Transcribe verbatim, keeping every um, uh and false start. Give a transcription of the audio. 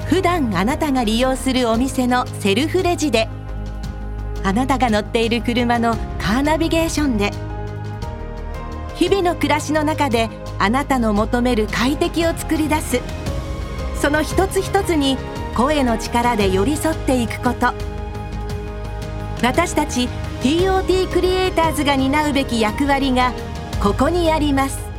普段あなたが利用するお店のセルフレジで、あなたが乗っている車のカーナビゲーションで、日々の暮らしの中であなたの求める快適を作り出す。その一つ一つに声の力で寄り添っていくこと。私たち ティーオーティー クリエイターズが担うべき役割がここにあります。